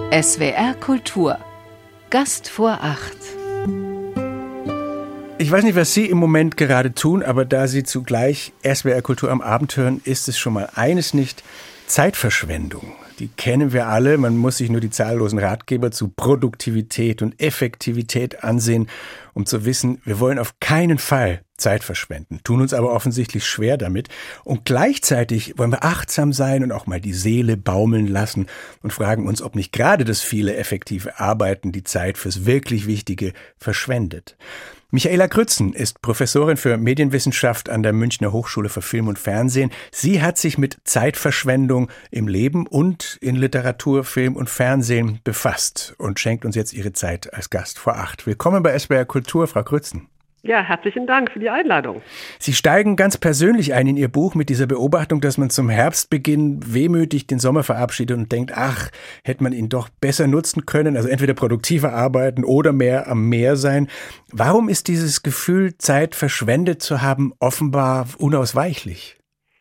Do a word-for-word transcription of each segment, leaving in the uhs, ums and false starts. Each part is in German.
S W R Kultur. Gast vor acht. Ich weiß nicht, was Sie im Moment gerade tun, aber da Sie zugleich S W R Kultur am Abend hören, ist es schon mal eines nicht: Zeitverschwendung. Die kennen wir alle. Man muss sich nur die zahllosen Ratgeber zu Produktivität und Effektivität ansehen, um zu wissen, wir wollen auf keinen Fall Zeit verschwenden, tun uns aber offensichtlich schwer damit. Und gleichzeitig wollen wir achtsam sein und auch mal die Seele baumeln lassen und fragen uns, ob nicht gerade das viele effektive Arbeiten die Zeit fürs wirklich Wichtige verschwendet. Michaela Grützen ist Professorin für Medienwissenschaft an der Münchner Hochschule für Film und Fernsehen. Sie hat sich mit Zeitverschwendung im Leben und in Literatur, Film und Fernsehen befasst und schenkt uns jetzt ihre Zeit als Gast vor acht. Willkommen bei S W R Kultur, Frau Grützen. Ja, herzlichen Dank für die Einladung. Sie steigen ganz persönlich ein in Ihr Buch mit dieser Beobachtung, dass man zum Herbstbeginn wehmütig den Sommer verabschiedet und denkt, ach, hätte man ihn doch besser nutzen können, also entweder produktiver arbeiten oder mehr am Meer sein. Warum ist dieses Gefühl, Zeit verschwendet zu haben, offenbar unausweichlich?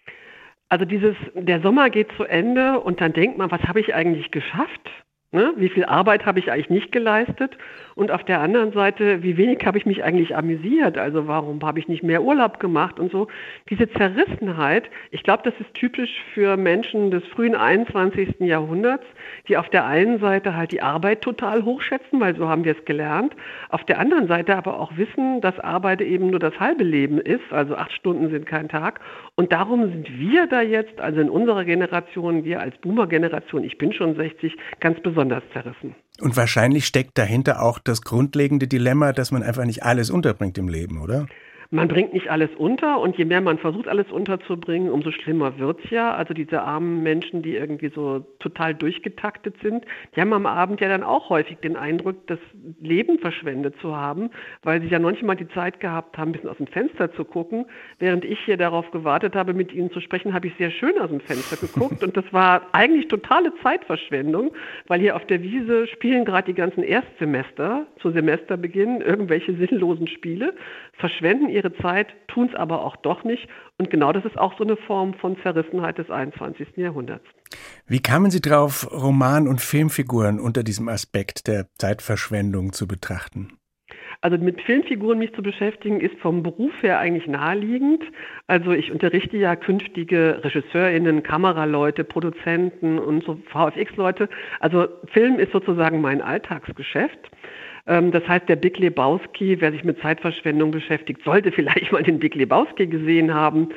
Also dieses, der Sommer geht zu Ende und dann denkt man, was habe ich eigentlich geschafft? Ne? Wie viel Arbeit habe ich eigentlich nicht geleistet? Und auf der anderen Seite, wie wenig habe ich mich eigentlich amüsiert? Also warum habe ich nicht mehr Urlaub gemacht und so? Diese Zerrissenheit, ich glaube, das ist typisch für Menschen des frühen einundzwanzigsten Jahrhunderts, die auf der einen Seite halt die Arbeit total hochschätzen, weil so haben wir es gelernt, auf der anderen Seite aber auch wissen, dass Arbeit eben nur das halbe Leben ist, also acht Stunden sind kein Tag. Und darum sind wir da jetzt, also in unserer Generation, wir als Boomer-Generation, ich bin schon sechzig, ganz besonders zerrissen. Und wahrscheinlich steckt dahinter auch das grundlegende Dilemma, dass man einfach nicht alles unterbringt im Leben, oder? Man bringt nicht alles unter und je mehr man versucht, alles unterzubringen, umso schlimmer wird's ja. Also diese armen Menschen, die irgendwie so total durchgetaktet sind, die haben am Abend ja dann auch häufig den Eindruck, das Leben verschwendet zu haben, weil sie ja manchmal die Zeit gehabt haben, ein bisschen aus dem Fenster zu gucken. Während ich hier darauf gewartet habe, mit Ihnen zu sprechen, habe ich sehr schön aus dem Fenster geguckt und das war eigentlich totale Zeitverschwendung, weil hier auf der Wiese spielen gerade die ganzen Erstsemester zu Semesterbeginn irgendwelche sinnlosen Spiele, verschwenden ihre Zeit, tun es aber auch doch nicht. Und genau das ist auch so eine Form von Zerrissenheit des einundzwanzigsten Jahrhunderts. Wie kamen Sie drauf, Roman- und Filmfiguren unter diesem Aspekt der Zeitverschwendung zu betrachten? Also mit Filmfiguren mich zu beschäftigen, ist vom Beruf her eigentlich naheliegend. Also ich unterrichte ja künftige RegisseurInnen, Kameraleute, Produzenten und so V F X-Leute. Also Film ist sozusagen mein Alltagsgeschäft. Das heißt, der Big Lebowski, wer sich mit Zeitverschwendung beschäftigt, sollte vielleicht mal den Big Lebowski gesehen haben.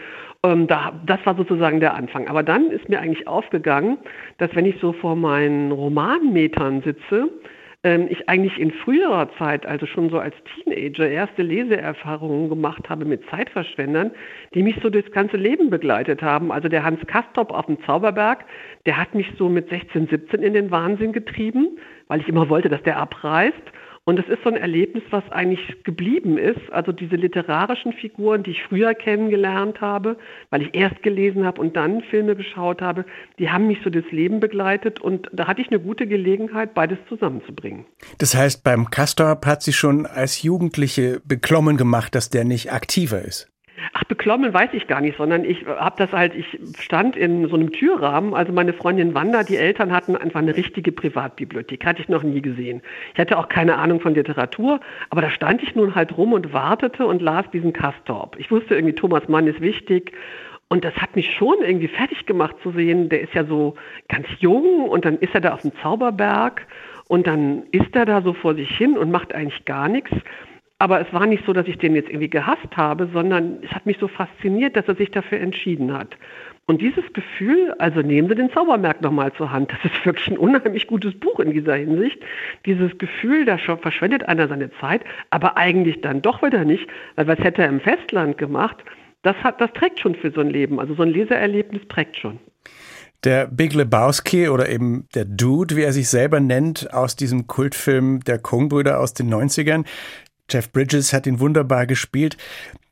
Das war sozusagen der Anfang. Aber dann ist mir eigentlich aufgegangen, dass wenn ich so vor meinen Romanmetern sitze, ich eigentlich in früherer Zeit, also schon so als Teenager, erste Leseerfahrungen gemacht habe mit Zeitverschwendern, die mich so das ganze Leben begleitet haben. Also der Hans Castorp auf dem Zauberberg, der hat mich so mit sechzehn, siebzehn in den Wahnsinn getrieben, weil ich immer wollte, dass der abreißt. Und das ist so ein Erlebnis, was eigentlich geblieben ist. Also diese literarischen Figuren, die ich früher kennengelernt habe, weil ich erst gelesen habe und dann Filme geschaut habe, die haben mich so das Leben begleitet. Und da hatte ich eine gute Gelegenheit, beides zusammenzubringen. Das heißt, beim Castorp hat sie schon als Jugendliche beklommen gemacht, dass der nicht aktiver ist? Ach, beklommen weiß ich gar nicht, sondern ich habe das halt, ich stand in so einem Türrahmen, also meine Freundin Wanda, die Eltern hatten einfach eine richtige Privatbibliothek, hatte ich noch nie gesehen. Ich hatte auch keine Ahnung von Literatur, aber da stand ich nun halt rum und wartete und las diesen Castorp. Ich wusste irgendwie, Thomas Mann ist wichtig. Und das hat mich schon irgendwie fertig gemacht zu sehen, der ist ja so ganz jung und dann ist er da auf dem Zauberberg und dann ist er da so vor sich hin und macht eigentlich gar nichts. Aber es war nicht so, dass ich den jetzt irgendwie gehasst habe, sondern es hat mich so fasziniert, dass er sich dafür entschieden hat. Und dieses Gefühl, also nehmen Sie den Zauberberg nochmal zur Hand, das ist wirklich ein unheimlich gutes Buch in dieser Hinsicht. Dieses Gefühl, da verschwendet einer seine Zeit, aber eigentlich dann doch wieder nicht, weil was hätte er im Festland gemacht, das hat, das trägt schon für so ein Leben, also so ein Leseerlebnis prägt schon. Der Big Lebowski oder eben der Dude, wie er sich selber nennt, aus diesem Kultfilm der Coen-Brüder aus den neunzigern, Jeff Bridges hat ihn wunderbar gespielt.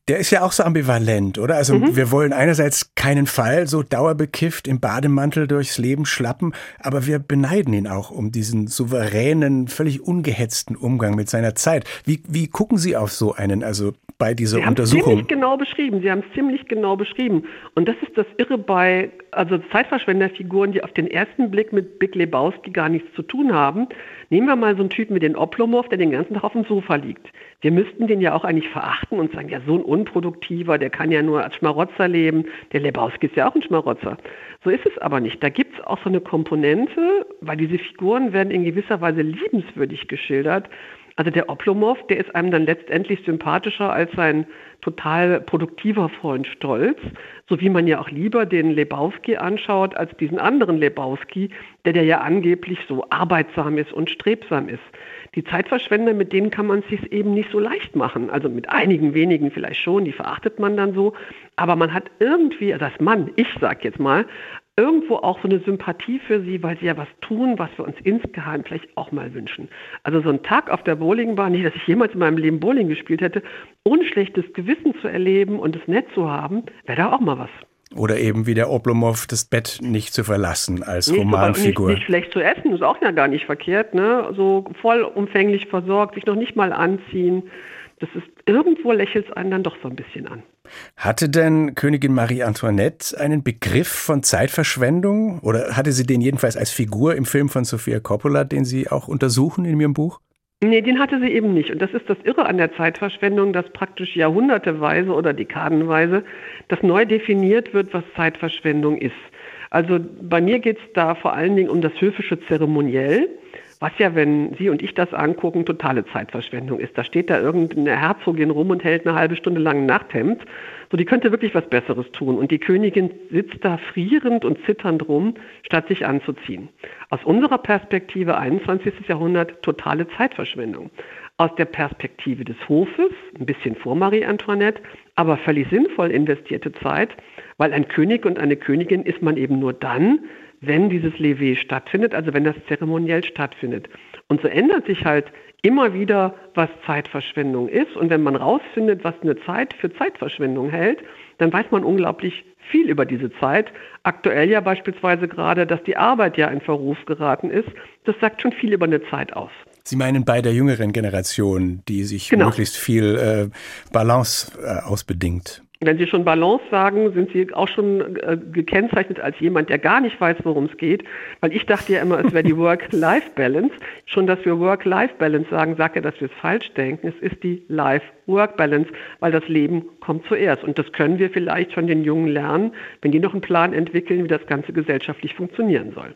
Der ist ja auch so ambivalent, oder? Also mhm. wir wollen einerseits keinen Fall so dauerbekifft im Bademantel durchs Leben schlappen, aber wir beneiden ihn auch um diesen souveränen, völlig ungehetzten Umgang mit seiner Zeit. Wie, wie gucken Sie auf so einen, also bei dieser Sie Untersuchung? Sie haben es ziemlich genau beschrieben. Sie haben es ziemlich genau beschrieben. Und das ist das Irre bei also Zeitverschwenderfiguren, die auf den ersten Blick mit Big Lebowski gar nichts zu tun haben. Nehmen wir mal so einen Typen wie den Oplomov, der den ganzen Tag auf dem Sofa liegt. Wir müssten den ja auch eigentlich verachten und sagen, ja, so ein Unproduktiver, der kann ja nur als Schmarotzer leben. Der Lebowski ist ja auch ein Schmarotzer. So ist es aber nicht. Da gibt es auch so eine Komponente, weil diese Figuren werden in gewisser Weise liebenswürdig geschildert. Also der Oplomov, der ist einem dann letztendlich sympathischer als sein total produktiver Freund Stolz, so wie man ja auch lieber den Lebowski anschaut als diesen anderen Lebowski, der, der ja angeblich so arbeitsam ist und strebsam ist. Die Zeitverschwender, mit denen kann man es sich eben nicht so leicht machen. Also mit einigen wenigen vielleicht schon, die verachtet man dann so. Aber man hat irgendwie, das Mann, ich sag jetzt mal, irgendwo auch so eine Sympathie für sie, weil sie ja was tun, was wir uns insgeheim vielleicht auch mal wünschen. Also so ein Tag auf der Bowlingbahn, nicht, dass ich jemals in meinem Leben Bowling gespielt hätte, ohne schlechtes Gewissen zu erleben und es nett zu haben, wäre da auch mal was. Oder eben wie der Oplomov das Bett nicht zu verlassen als nicht, Romanfigur. Nicht, nicht schlecht zu essen, ist auch ja gar nicht verkehrt, ne? So vollumfänglich versorgt, sich noch nicht mal anziehen. Das ist, irgendwo lächelt es einen dann doch so ein bisschen an. Hatte denn Königin Marie Antoinette einen Begriff von Zeitverschwendung? Oder hatte sie den jedenfalls als Figur im Film von Sofia Coppola, den Sie auch untersuchen in Ihrem Buch? Nee, den hatte sie eben nicht. Und das ist das Irre an der Zeitverschwendung, dass praktisch jahrhunderteweise oder dekadenweise das neu definiert wird, was Zeitverschwendung ist. Also bei mir geht es da vor allen Dingen um das höfische Zeremoniell, was ja, wenn Sie und ich das angucken, totale Zeitverschwendung ist. Da steht da irgendeine Herzogin rum und hält eine halbe Stunde lang ein Nachthemd. So, die könnte wirklich was Besseres tun. Und die Königin sitzt da frierend und zitternd rum, statt sich anzuziehen. Aus unserer Perspektive einundzwanzigsten Jahrhundert totale Zeitverschwendung. Aus der Perspektive des Hofes, ein bisschen vor Marie Antoinette, aber völlig sinnvoll investierte Zeit, weil ein König und eine Königin ist man eben nur dann, wenn dieses Lever stattfindet, also wenn das zeremoniell stattfindet. Und so ändert sich halt immer wieder, was Zeitverschwendung ist. Und wenn man rausfindet, was eine Zeit für Zeitverschwendung hält, dann weiß man unglaublich viel über diese Zeit. Aktuell ja beispielsweise gerade, dass die Arbeit ja in Verruf geraten ist. Das sagt schon viel über eine Zeit aus. Sie meinen bei der jüngeren Generation, die sich genau. möglichst viel äh, Balance äh, ausbedingt. Wenn Sie schon Balance sagen, sind Sie auch schon äh, gekennzeichnet als jemand, der gar nicht weiß, worum es geht. Weil ich dachte ja immer, es wäre die Work-Life-Balance. Schon, dass wir Work-Life-Balance sagen, sagt ja, dass wir es falsch denken. Es ist die Life-Work-Balance, weil das Leben kommt zuerst. Und das können wir vielleicht von den Jungen lernen, wenn die noch einen Plan entwickeln, wie das Ganze gesellschaftlich funktionieren soll.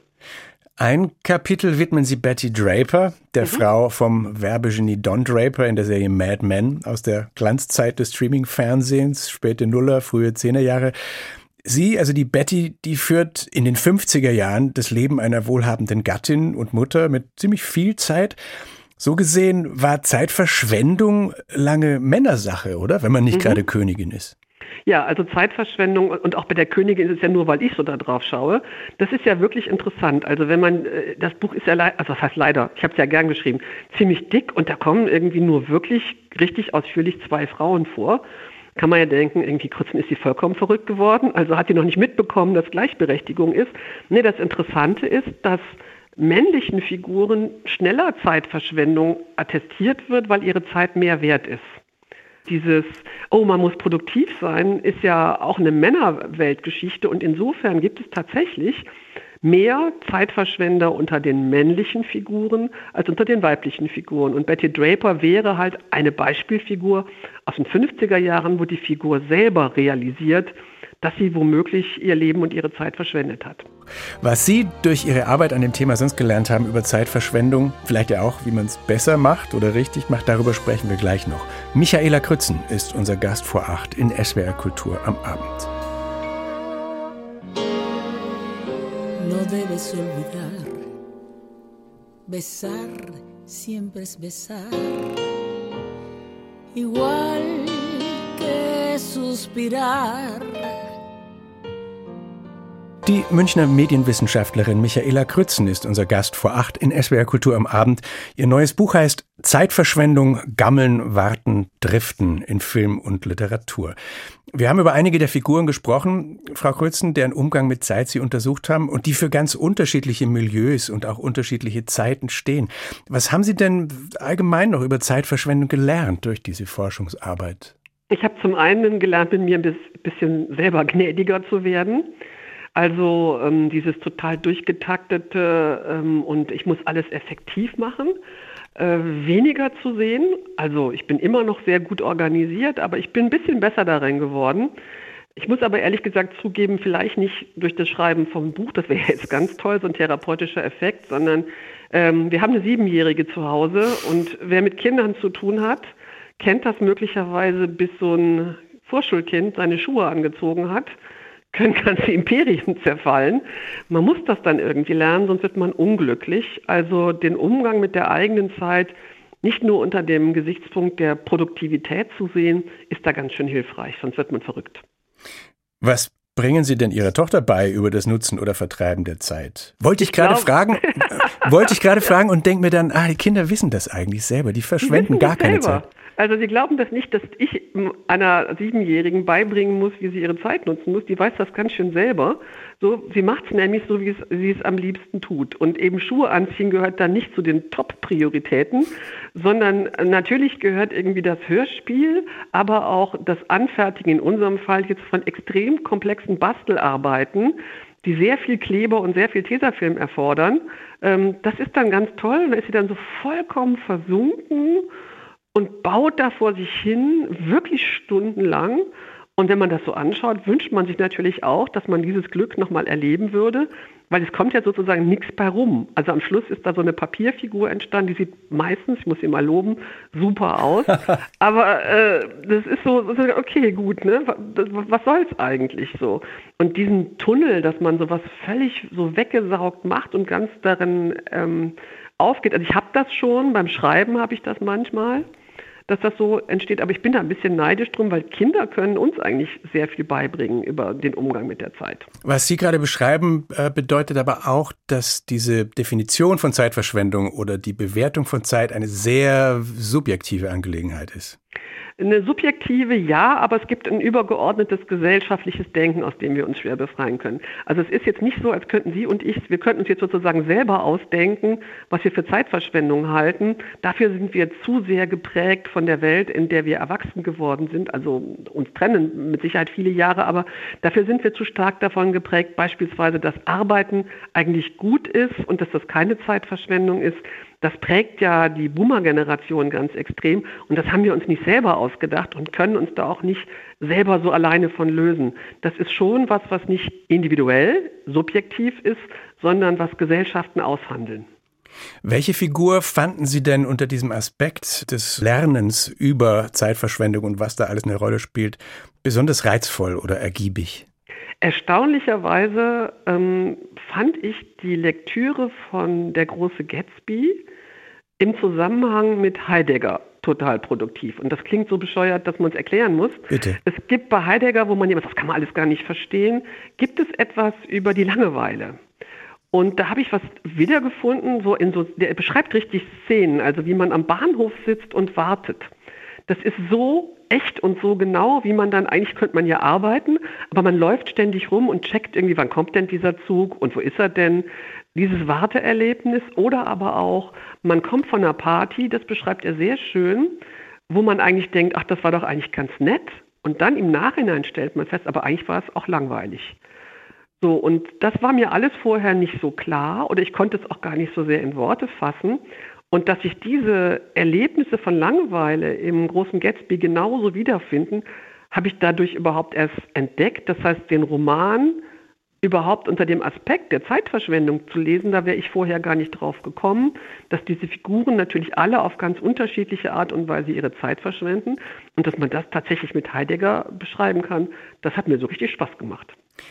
Ein Kapitel widmen Sie Betty Draper, der mhm. Frau vom Werbegenie Don Draper in der Serie Mad Men aus der Glanzzeit des Streaming-Fernsehens, späte Nuller, frühe Zehnerjahre. Sie, also die Betty, die führt in den fünfziger Jahren das Leben einer wohlhabenden Gattin und Mutter mit ziemlich viel Zeit. So gesehen war Zeitverschwendung lange Männersache, oder? Wenn man nicht mhm. gerade Königin ist. Ja, also Zeitverschwendung und auch bei der Königin ist es ja nur, weil ich so da drauf schaue. Das ist ja wirklich interessant. Also wenn man, das Buch ist ja, le- also das heißt leider, ich habe es ja gern geschrieben, ziemlich dick und da kommen irgendwie nur wirklich richtig ausführlich zwei Frauen vor. Kann man ja denken, irgendwie kurzem ist sie vollkommen verrückt geworden, also hat sie noch nicht mitbekommen, dass Gleichberechtigung ist. Nee, das Interessante ist, dass männlichen Figuren schneller Zeitverschwendung attestiert wird, weil ihre Zeit mehr wert ist. Dieses, oh, man muss produktiv sein, ist ja auch eine Männerweltgeschichte und insofern gibt es tatsächlich mehr Zeitverschwender unter den männlichen Figuren als unter den weiblichen Figuren. Und Betty Draper wäre halt eine Beispielfigur aus den fünfziger Jahren, wo die Figur selber realisiert, dass sie womöglich ihr Leben und ihre Zeit verschwendet hat. Was Sie durch Ihre Arbeit an dem Thema sonst gelernt haben über Zeitverschwendung, vielleicht ja auch, wie man es besser macht oder richtig macht, darüber sprechen wir gleich noch. Michaela Krützen ist unser Gast vor acht in S W R Kultur am Abend. No debes olvidar, besar siempre es besar, igual que suspirar. Die Münchner Medienwissenschaftlerin Michaela Krützen ist unser Gast vor acht in S W R Kultur am Abend. Ihr neues Buch heißt Zeitverschwendung, Gammeln, Warten, Driften in Film und Literatur. Wir haben über einige der Figuren gesprochen, Frau Krützen, deren Umgang mit Zeit Sie untersucht haben und die für ganz unterschiedliche Milieus und auch unterschiedliche Zeiten stehen. Was haben Sie denn allgemein noch über Zeitverschwendung gelernt durch diese Forschungsarbeit? Ich habe zum einen gelernt, mit mir ein bisschen selber gnädiger zu werden. Also ähm, dieses total durchgetaktete ähm, und ich muss alles effektiv machen, äh, weniger zu sehen. Also ich bin immer noch sehr gut organisiert, aber ich bin ein bisschen besser darin geworden. Ich muss aber ehrlich gesagt zugeben, vielleicht nicht durch das Schreiben vom Buch, das wäre jetzt ganz toll, so ein therapeutischer Effekt, sondern ähm, wir haben eine Siebenjährige zu Hause und wer mit Kindern zu tun hat, kennt das möglicherweise, bis so ein Vorschulkind seine Schuhe angezogen hat, können ganze Imperien zerfallen. Man muss das dann irgendwie lernen, sonst wird man unglücklich. Also den Umgang mit der eigenen Zeit nicht nur unter dem Gesichtspunkt der Produktivität zu sehen, ist da ganz schön hilfreich, sonst wird man verrückt. Was bringen Sie denn Ihrer Tochter bei über das Nutzen oder Vertreiben der Zeit? Wollte ich, ich gerade fragen, äh, wollte ich gerade fragen und denke mir dann, ah, die Kinder wissen das eigentlich selber, die verschwenden die gar keine selber. Zeit. Also Sie glauben das nicht, dass ich einer Siebenjährigen beibringen muss, wie sie ihre Zeit nutzen muss. Die weiß das ganz schön selber. So, sie macht es nämlich so, wie es, sie es am liebsten tut. Und eben Schuhe anziehen gehört dann nicht zu den Top-Prioritäten, sondern natürlich gehört irgendwie das Hörspiel, aber auch das Anfertigen in unserem Fall jetzt von extrem komplexen Bastelarbeiten, die sehr viel Kleber und sehr viel Tesafilm erfordern. Das ist dann ganz toll. Da ist sie dann so vollkommen versunken und baut da vor sich hin, wirklich stundenlang. Und wenn man das so anschaut, wünscht man sich natürlich auch, dass man dieses Glück nochmal erleben würde, weil es kommt ja sozusagen nichts bei rum. Also am Schluss ist da so eine Papierfigur entstanden, die sieht meistens, ich muss sie mal loben, super aus. Aber äh, das ist so, okay, gut, ne? Was soll's eigentlich so? Und diesen Tunnel, dass man sowas völlig so weggesaugt macht und ganz darin ähm, aufgeht. Also ich habe das schon, beim Schreiben habe ich das manchmal, dass das so entsteht. Aber ich bin da ein bisschen neidisch drum, weil Kinder können uns eigentlich sehr viel beibringen über den Umgang mit der Zeit. Was Sie gerade beschreiben, bedeutet aber auch, dass diese Definition von Zeitverschwendung oder die Bewertung von Zeit eine sehr subjektive Angelegenheit ist. Eine subjektive, ja, aber es gibt ein übergeordnetes gesellschaftliches Denken, aus dem wir uns schwer befreien können. Also es ist jetzt nicht so, als könnten Sie und ich, wir könnten uns jetzt sozusagen selber ausdenken, was wir für Zeitverschwendung halten. Dafür sind wir zu sehr geprägt von der Welt, in der wir erwachsen geworden sind. Also uns trennen mit Sicherheit viele Jahre, aber dafür sind wir zu stark davon geprägt, beispielsweise, dass Arbeiten eigentlich gut ist und dass das keine Zeitverschwendung ist. Das prägt ja die Boomer-Generation ganz extrem und das haben wir uns nicht selber ausgedacht und können uns da auch nicht selber so alleine von lösen. Das ist schon was, was nicht individuell, subjektiv ist, sondern was Gesellschaften aushandeln. Welche Figur fanden Sie denn unter diesem Aspekt des Lernens über Zeitverschwendung und was da alles eine Rolle spielt, besonders reizvoll oder ergiebig? Erstaunlicherweise ähm, fand ich die Lektüre von Der große Gatsby im Zusammenhang mit Heidegger total produktiv. Und das klingt so bescheuert, dass man es erklären muss. Bitte. Es gibt bei Heidegger, wo man jemand, das kann man alles gar nicht verstehen, gibt es etwas über die Langeweile. Und da habe ich was wiedergefunden, so in so, der beschreibt richtig Szenen, also wie man am Bahnhof sitzt und wartet. Das ist so echt und so genau, wie man dann, eigentlich könnte man ja arbeiten, aber man läuft ständig rum und checkt irgendwie, wann kommt denn dieser Zug und wo ist er denn? Dieses Warteerlebnis oder aber auch, man kommt von einer Party, das beschreibt er sehr schön, wo man eigentlich denkt, ach, das war doch eigentlich ganz nett. Und dann im Nachhinein stellt man fest, aber eigentlich war es auch langweilig. So, und das war mir alles vorher nicht so klar oder ich konnte es auch gar nicht so sehr in Worte fassen. Und dass sich diese Erlebnisse von Langeweile im großen Gatsby genauso wiederfinden, habe ich dadurch überhaupt erst entdeckt. Das heißt, den Roman überhaupt unter dem Aspekt der Zeitverschwendung zu lesen, da wäre ich vorher gar nicht drauf gekommen, dass diese Figuren natürlich alle auf ganz unterschiedliche Art und Weise ihre Zeit verschwenden und dass man das tatsächlich mit Heidegger beschreiben kann, das hat mir so richtig Spaß gemacht.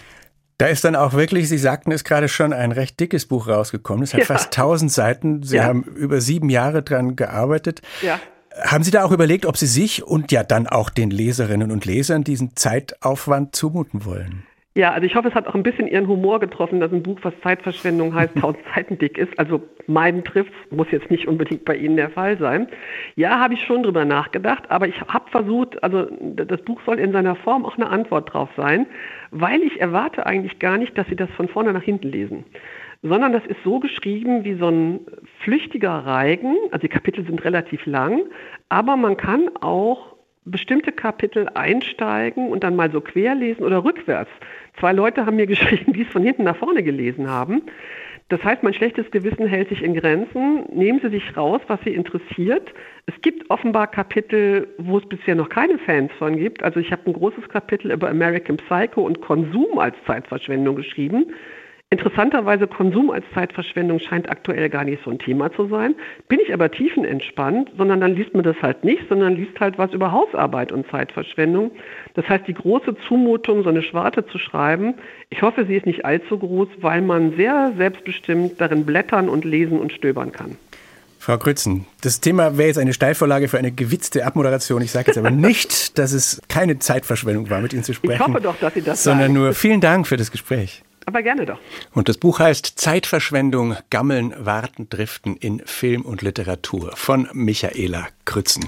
Da ist dann auch wirklich, Sie sagten es gerade schon, ein recht dickes Buch rausgekommen. Es hat ja fast tausend Seiten. Sie ja. haben über sieben Jahre dran gearbeitet. Ja. Haben Sie da auch überlegt, ob Sie sich und ja dann auch den Leserinnen und Lesern diesen Zeitaufwand zumuten wollen? Ja, also ich hoffe, es hat auch ein bisschen Ihren Humor getroffen, dass ein Buch, was Zeitverschwendung heißt, tausend Seiten dick ist. Also meinen trifft, muss jetzt nicht unbedingt bei Ihnen der Fall sein. Ja, habe ich schon drüber nachgedacht, aber ich habe versucht, also das Buch soll in seiner Form auch eine Antwort drauf sein, weil ich erwarte eigentlich gar nicht, dass Sie das von vorne nach hinten lesen, sondern das ist so geschrieben wie so ein flüchtiger Reigen. Also die Kapitel sind relativ lang, aber man kann auch bestimmte Kapitel einsteigen und dann mal so querlesen oder rückwärts. Zwei Leute haben mir geschrieben, die es von hinten nach vorne gelesen haben. Das heißt, mein schlechtes Gewissen hält sich in Grenzen. Nehmen Sie sich raus, was Sie interessiert. Es gibt offenbar Kapitel, wo es bisher noch keine Fans von gibt. Also ich habe ein großes Kapitel über American Psycho und Konsum als Zeitverschwendung geschrieben. Interessanterweise, Konsum als Zeitverschwendung scheint aktuell gar nicht so ein Thema zu sein. Bin ich aber tiefenentspannt, sondern dann liest man das halt nicht, sondern liest halt was über Hausarbeit und Zeitverschwendung. Das heißt, die große Zumutung, so eine Schwarte zu schreiben, ich hoffe, sie ist nicht allzu groß, weil man sehr selbstbestimmt darin blättern und lesen und stöbern kann. Frau Grützen, das Thema wäre jetzt eine Steilvorlage für eine gewitzte Abmoderation. Ich sage jetzt aber nicht, dass es keine Zeitverschwendung war, mit Ihnen zu sprechen. Ich hoffe doch, dass Sie das sondern sagen. nur vielen Dank für das Gespräch. Aber gerne doch. Und das Buch heißt Zeitverschwendung, Gammeln, Warten, Driften in Film und Literatur von Michaela Grützen.